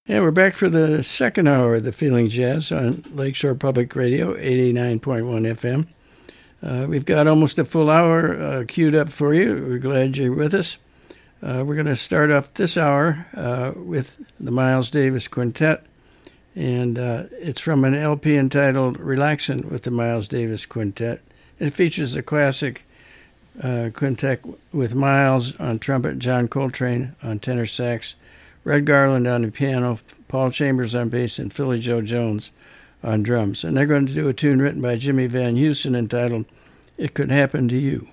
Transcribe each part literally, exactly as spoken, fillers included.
Yeah, we're back for the second hour of the Feeling Jazz on Lakeshore Public Radio, eighty-nine point one F M. Uh, we've got almost a full hour uh, queued up for you. We're glad you're with us. Uh, we're going to start off this hour uh, with the Miles Davis Quintet, and uh, it's from an L P entitled Relaxin' with the Miles Davis Quintet. It features a classic uh, quintet with Miles on trumpet, John Coltrane on tenor sax, Red Garland on the piano, Paul Chambers on bass, and Philly Joe Jones on drums. And they're going to do a tune written by Jimmy Van Heusen entitled It Could Happen to You.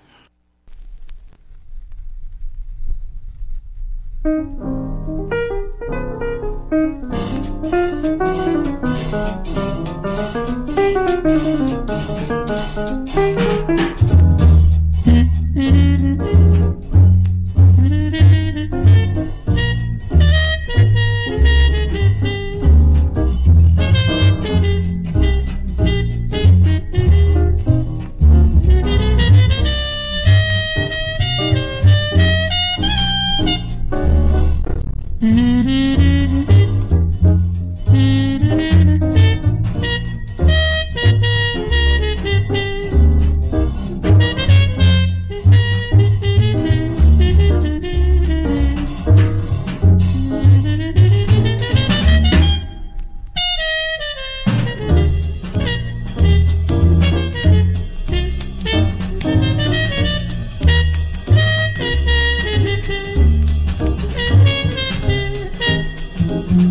Mm-hmm.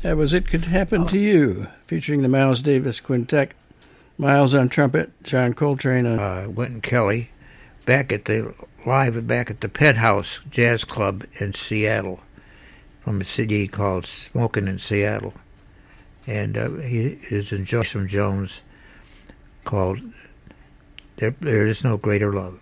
That was It Could Happen to You, featuring the Miles Davis Quintet. Miles on trumpet, John Coltrane on... Uh, Wynton Kelly, back at the live back at the Penthouse Jazz Club in Seattle, from a city called Smokin' in Seattle. And uh, he is in Joshua Jones called There, There Is No Greater Love.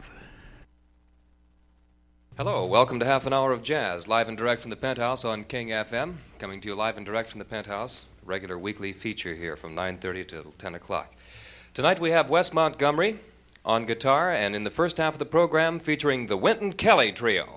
Hello, welcome to Half an Hour of Jazz, live and direct from the Penthouse on King F M. Coming to you live and direct from the Penthouse, regular weekly feature here from nine thirty to ten o'clock. Tonight we have Wes Montgomery on guitar, and in the first half of the program featuring the Wynton Kelly Trio.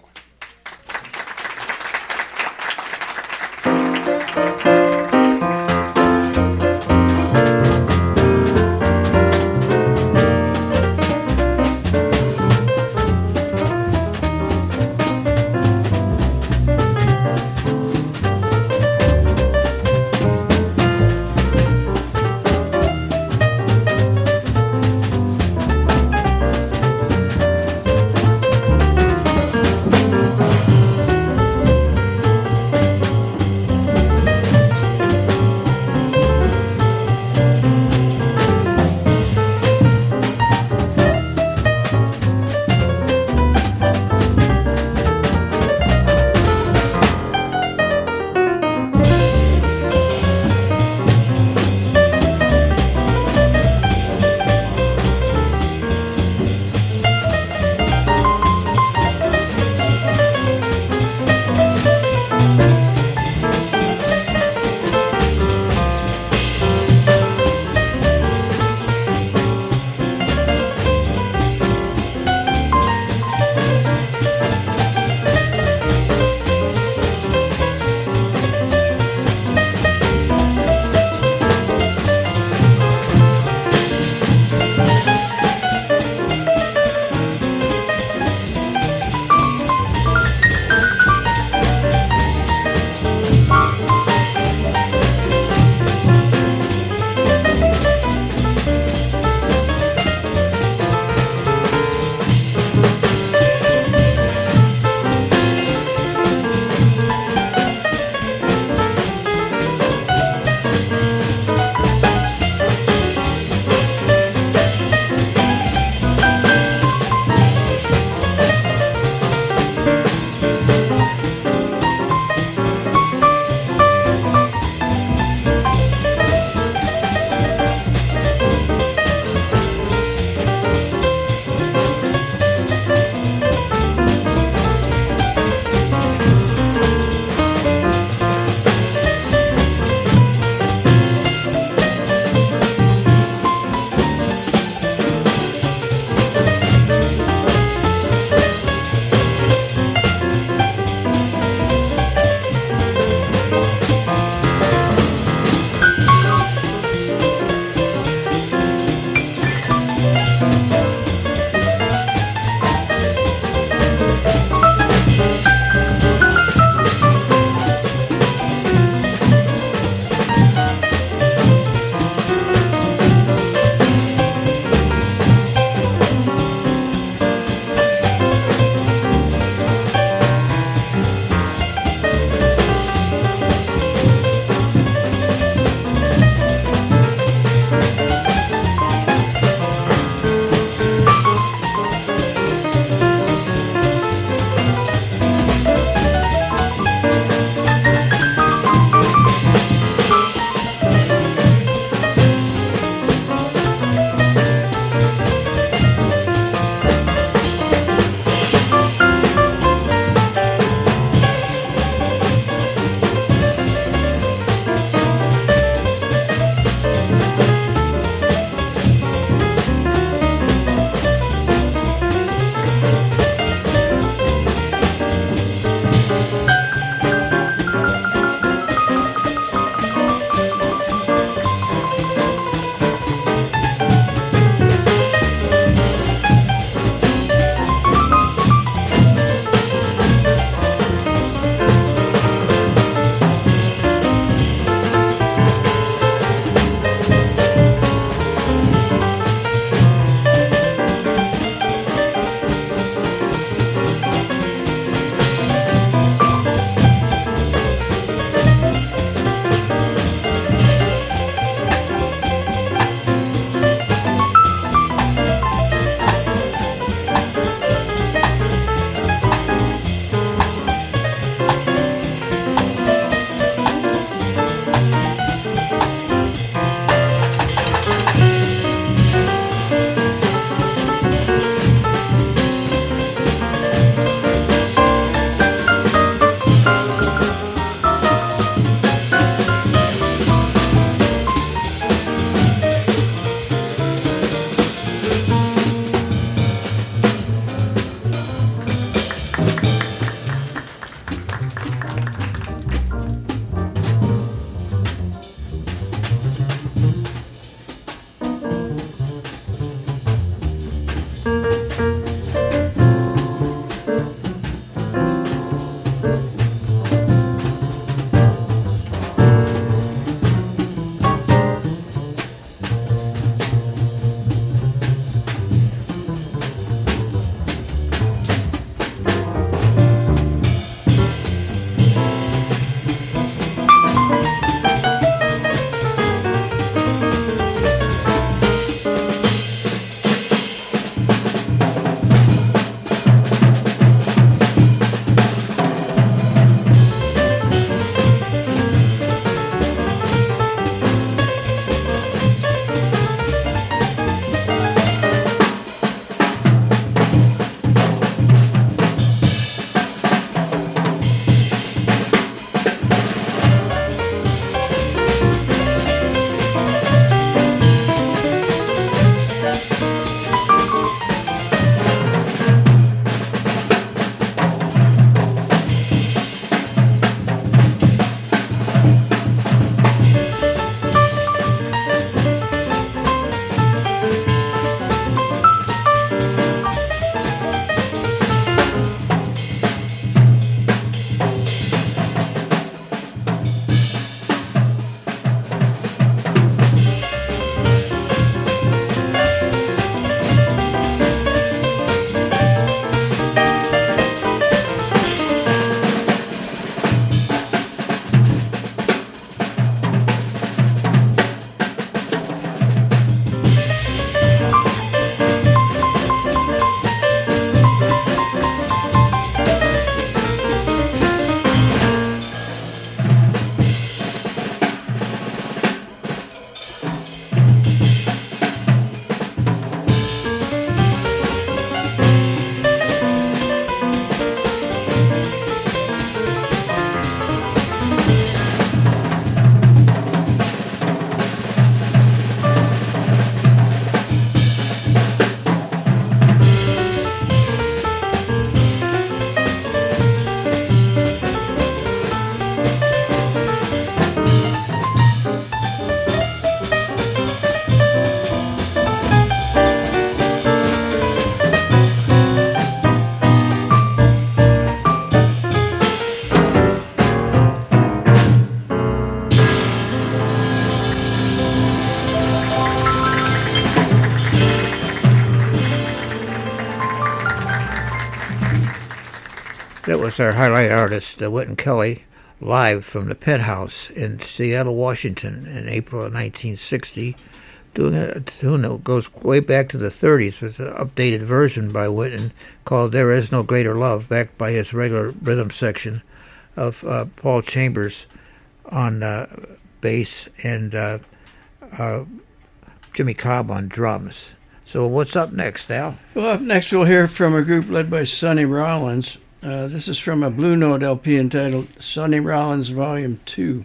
that was our highlight artist, uh, Wynton Kelly, live from the Penthouse in Seattle, Washington in April of nineteen sixty. Doing a tune that goes way back to the thirties with an updated version by Wynton called There Is No Greater Love, backed by his regular rhythm section of uh, Paul Chambers on uh, bass and uh, uh, Jimmy Cobb on drums. So what's up next, Al? Well, up next we'll hear from a group led by Sonny Rollins. Uh, this is from a Blue Note L P entitled Sonny Rollins Volume two.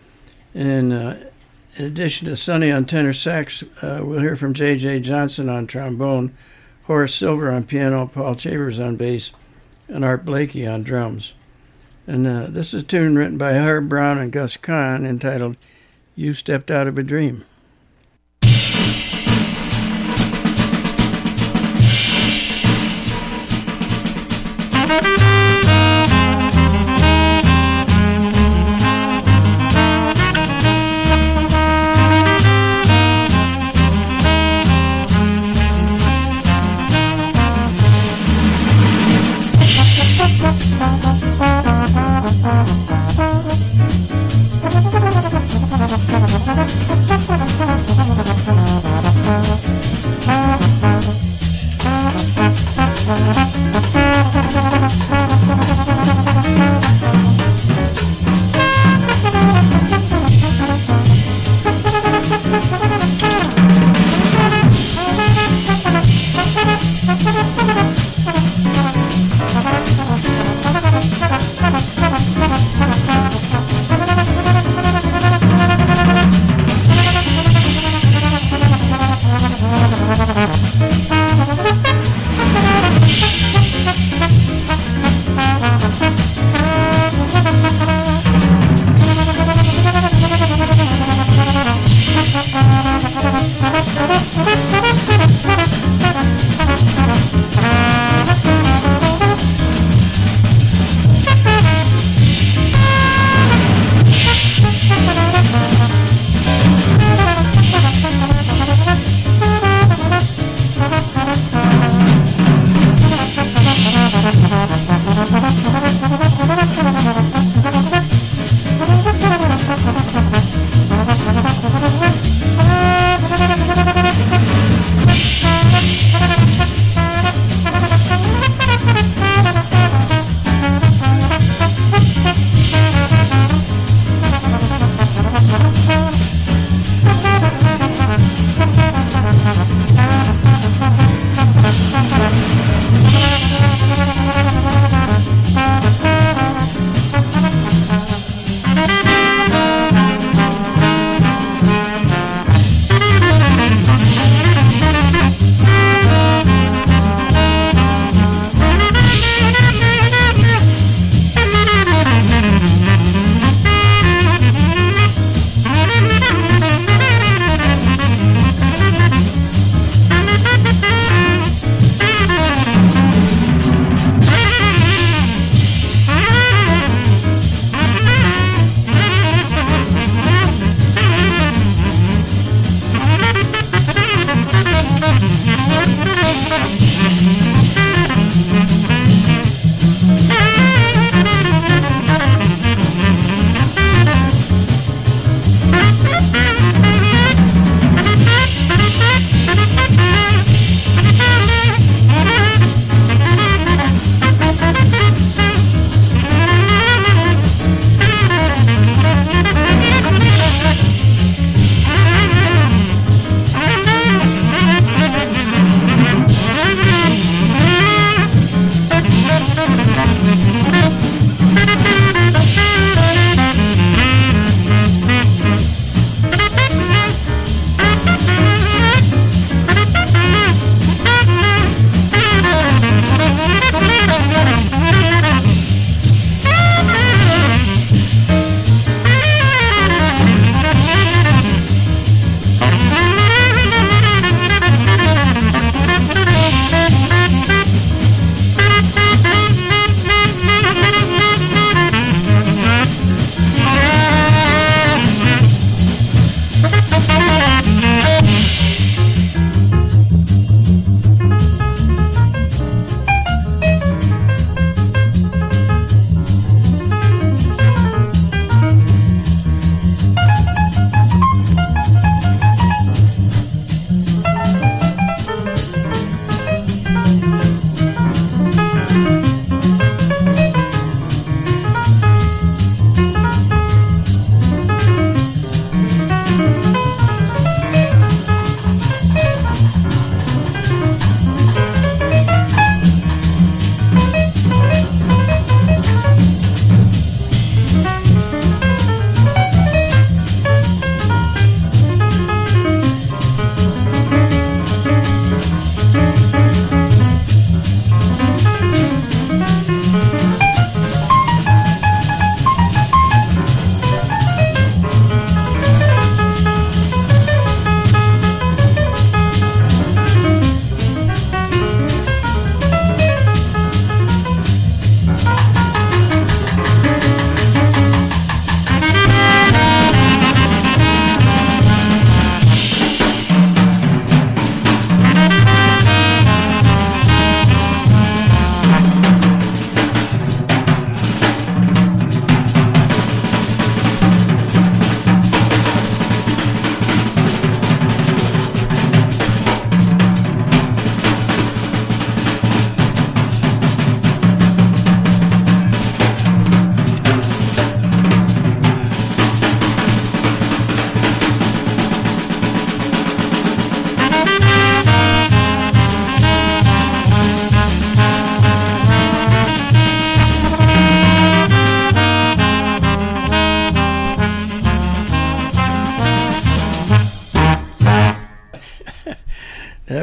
And uh, in addition to Sonny on tenor sax, uh, we'll hear from J J Johnson on trombone, Horace Silver on piano, Paul Chambers on bass, and Art Blakey on drums. And uh, this is a tune written by Herb Brown and Gus Kahn entitled You Stepped Out of a Dream. Thank you.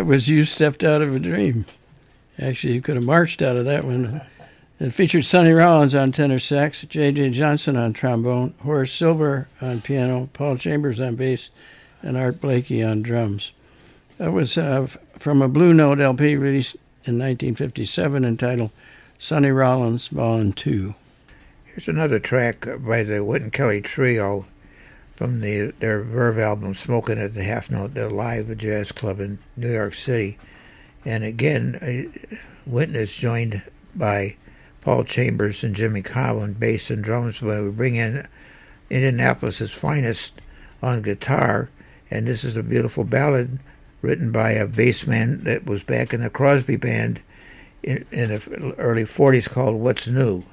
That was You Stepped Out of a Dream. Actually, you could have marched out of that one. It featured Sonny Rollins on tenor sax, J J Johnson on trombone, Horace Silver on piano, Paul Chambers on bass, and Art Blakey on drums. That was uh, from a Blue Note L P released in nineteen fifty-seven entitled Sonny Rollins Volume two. Here's another track by the Wynton Kelly Trio from the, their Verve album, Smoking at the Half Note, the live jazz club in New York City. And again, uh, Wynton is joined by Paul Chambers and Jimmy Cobb on bass and drums, but we bring in Indianapolis's finest on guitar, and this is a beautiful ballad written by a bass man that was back in the Crosby Band in, in the early forties called What's New.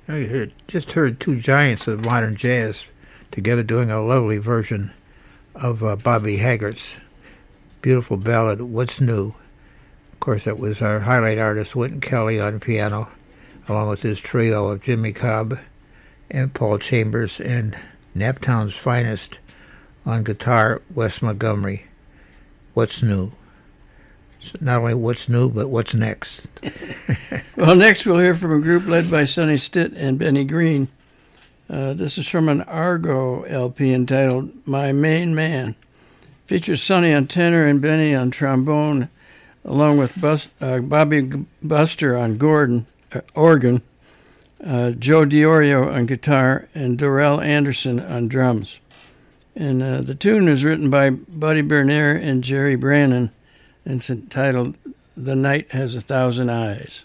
I heard, just heard two giants of modern jazz together doing a lovely version of uh, Bobby Haggert's beautiful ballad, What's New? Of course, that was our highlight artist, Wynton Kelly, on piano, along with his trio of Jimmy Cobb and Paul Chambers, and Naptown's finest on guitar, Wes Montgomery. What's new? So not only what's new, but what's next? Well, next we'll hear from a group led by Sonny Stitt and Benny Green. Uh, this is from an Argo L P entitled My Main Man. Features Sonny on tenor and Benny on trombone, along with Bus- uh, Bobby Buster on Gordon, uh, organ, uh, Joe Diorio on guitar, and Dorrell Anderson on drums. And uh, the tune is written by Buddy Bernier and Jerry Brannon, and it's entitled The Night Has a Thousand Eyes.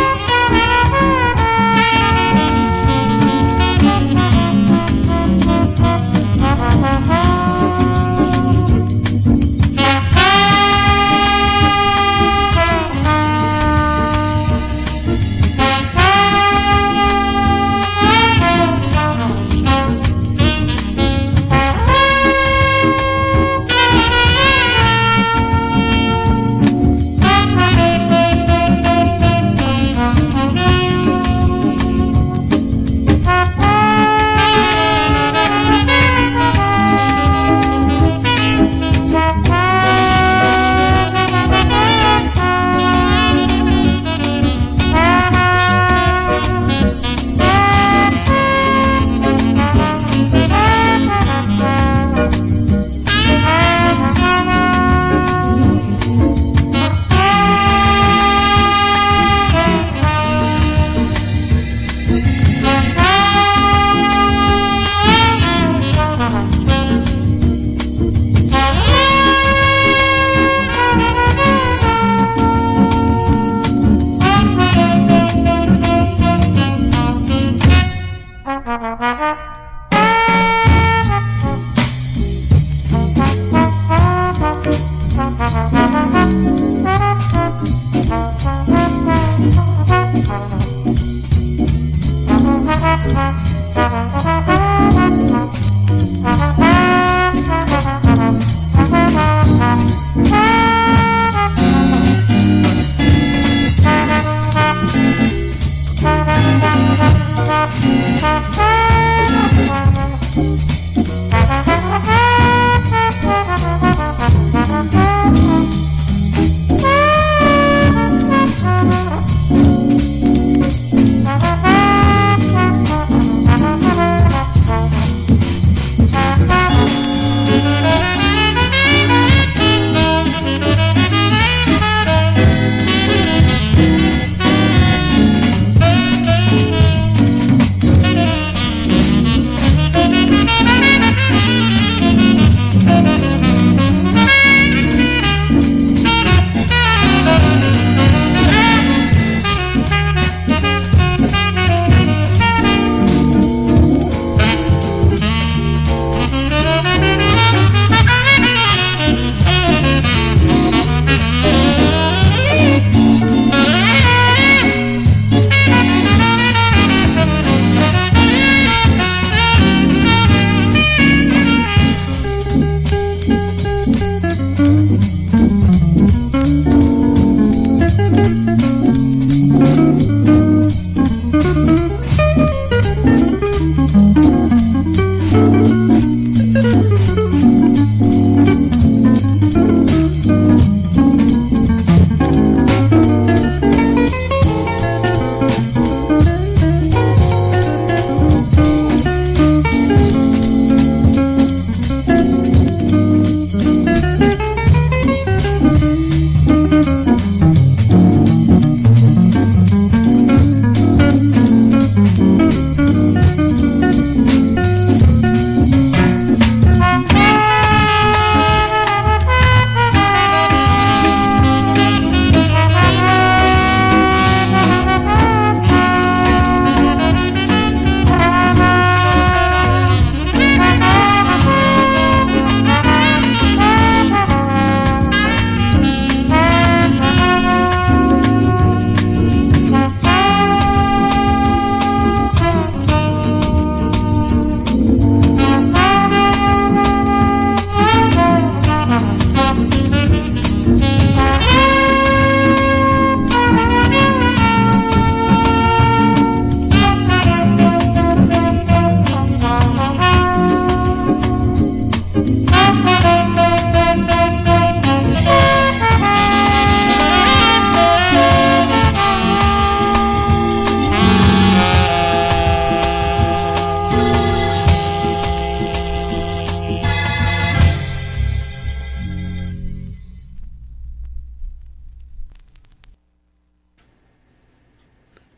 Thank you.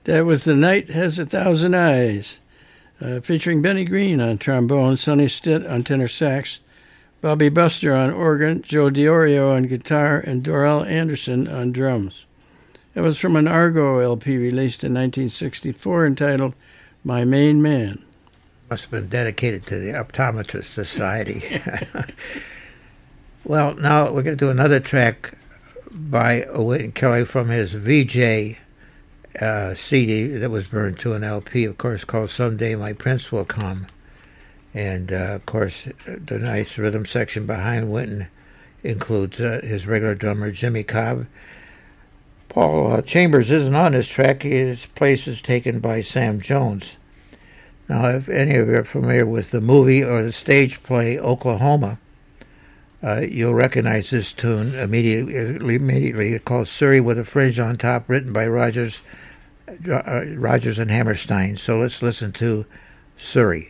That was The Night Has a Thousand Eyes, uh, featuring Benny Green on trombone, Sonny Stitt on tenor sax, Bobby Buster on organ, Joe DiOrio on guitar, and Dorell Anderson on drums. It was from an Argo L P released in nineteen sixty-four entitled My Main Man. Must have been dedicated to the Optometrist Society. Well, now we're going to do another track by Wynton Kelly from his V J uh, C D that was burned to an L P, of course, called Someday My Prince Will Come. And, uh, of course, the nice rhythm section behind Wynton includes uh, his regular drummer, Jimmy Cobb. Paul uh, Chambers isn't on this track. His place is taken by Sam Jones. Now, if any of you are familiar with the movie or the stage play Oklahoma, uh, you'll recognize this tune immediately. Immediately, it's called "Surrey with a Fringe on Top," written by Rogers, uh, Rogers and Hammerstein. So let's listen to "Surrey."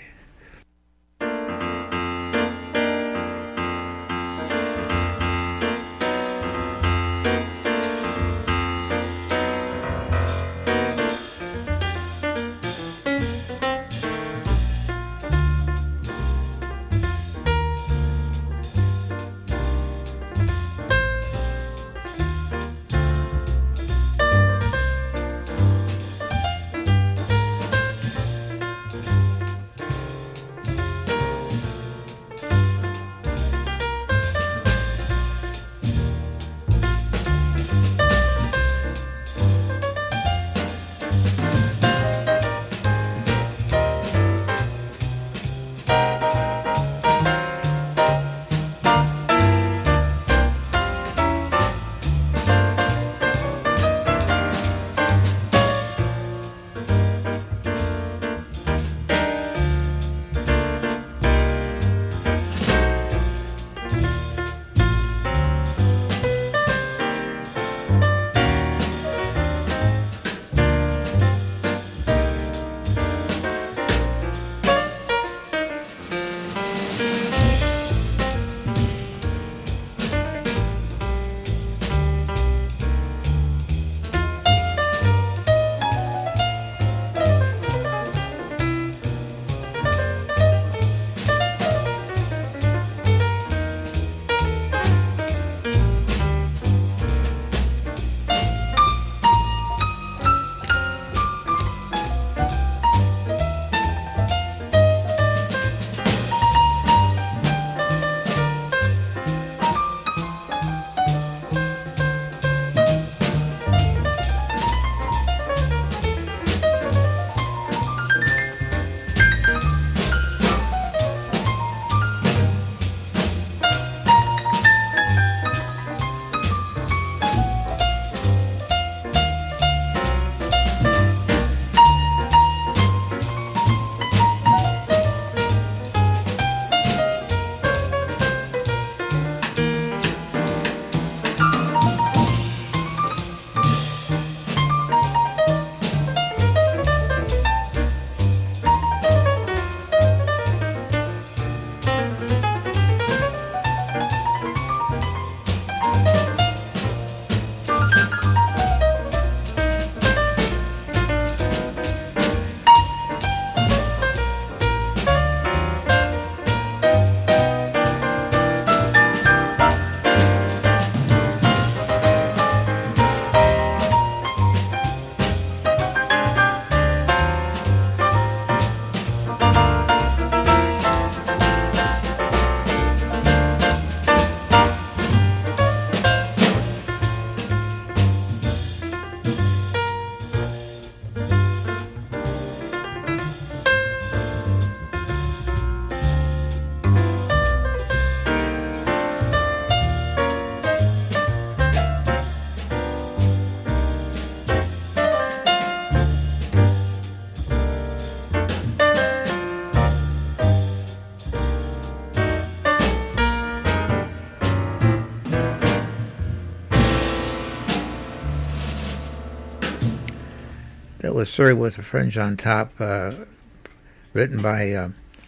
That was Surrey with a Fringe on Top, uh, written by uh,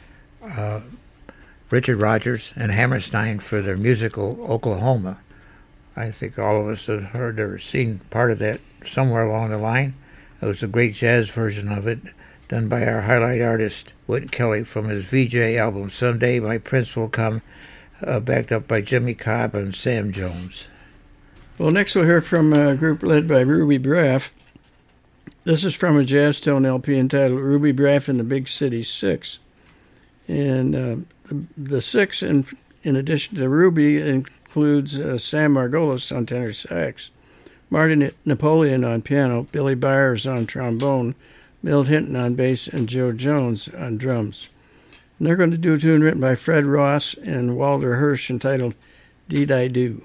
uh, Richard Rogers and Hammerstein for their musical Oklahoma. I think all of us have heard or seen part of that somewhere along the line. It was a great jazz version of it, done by our highlight artist, Wynton Kelly, from his V J album, Someday My Prince Will Come, uh, backed up by Jimmy Cobb and Sam Jones. Well, next we'll hear from a group led by Ruby Braff. This is from a Jazz Tone L P entitled Ruby Braff and the Big City Six. And uh, the, the six, in, in addition to Ruby, includes uh, Sam Margolis on tenor sax, Marty Napoleon on piano, Billy Byers on trombone, Milt Hinton on bass, and Joe Jones on drums. And they're going to do a tune written by Fred Ross and Walter Hirsch entitled Deed I Do.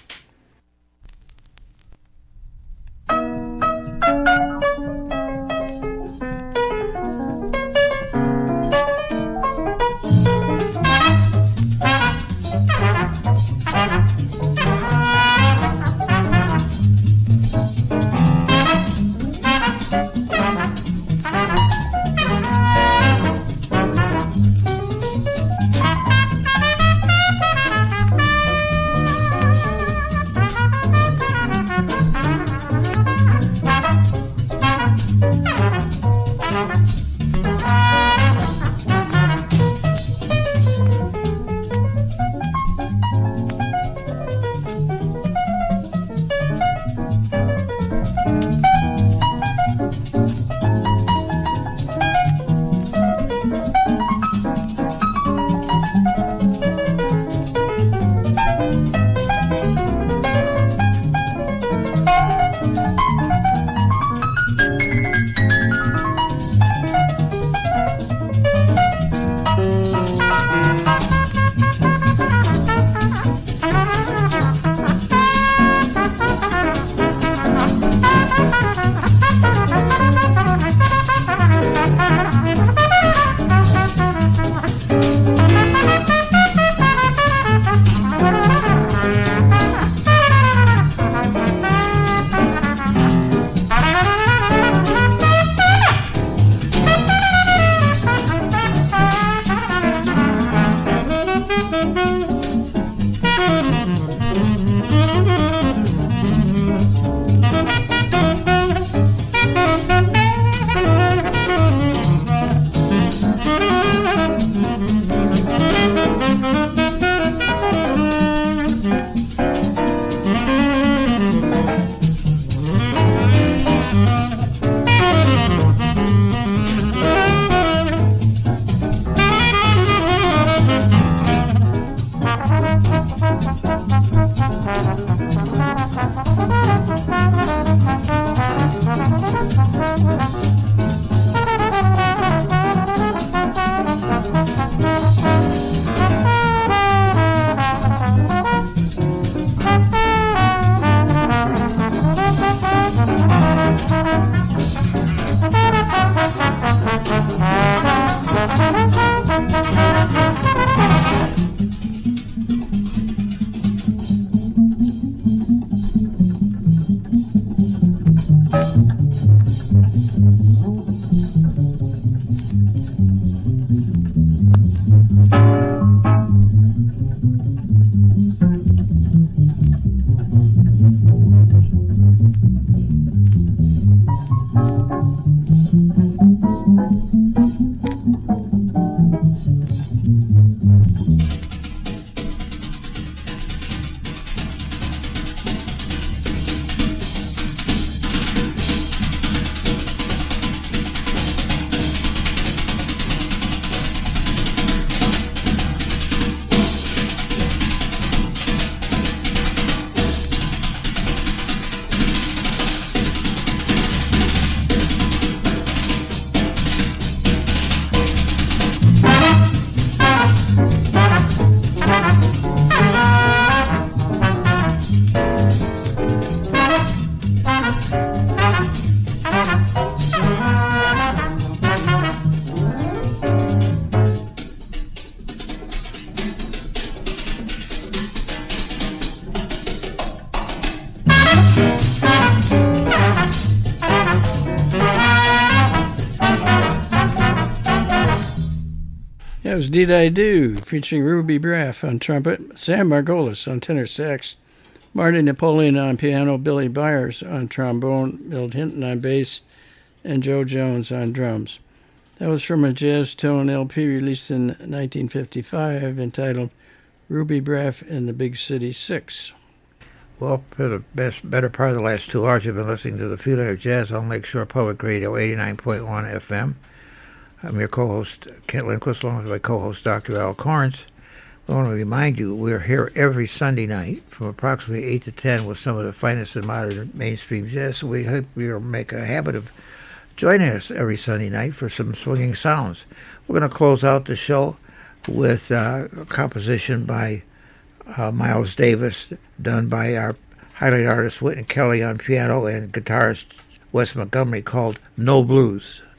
That was Did I Do, featuring Ruby Braff on trumpet, Sam Margolis on tenor sax, Marty Napoleon on piano, Billy Byers on trombone, Milt Hinton on bass, and Joe Jones on drums. That was from a Jazz Tone L P released in nineteen fifty-five entitled Ruby Braff and the Big City Six. Well, for the best, better part of the last two hours, you've been listening to the Feeling of Jazz on Lakeshore Public Radio, eighty-nine point one F M. I'm your co-host, Kent Lindquist, along with my co-host, Doctor Al Corns. I want to remind you, we're here every Sunday night from approximately eight to ten with some of the finest in modern mainstream jazz. So we hope you'll make a habit of joining us every Sunday night for some swinging sounds. We're going to close out the show with uh, a composition by uh, Miles Davis, done by our highlight artist Wynton Kelly on piano and guitarist Wes Montgomery, called No Blues.